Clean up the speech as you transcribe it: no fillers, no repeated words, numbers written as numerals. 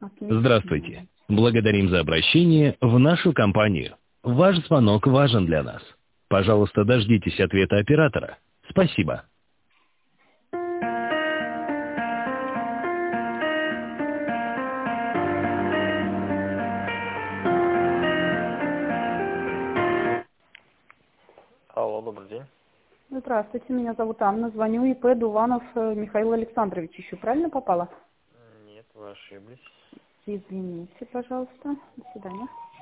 Отлично. Здравствуйте. Благодарим за обращение в нашу компанию. Ваш звонок важен для нас. Пожалуйста, дождитесь ответа оператора. Спасибо. Алло, добрый день. Здравствуйте, меня зовут Анна. Звоню ИП Дуванов Михаил Александрович. Еще правильно попала? Нет, вы ошиблись. Извините, пожалуйста. До свидания.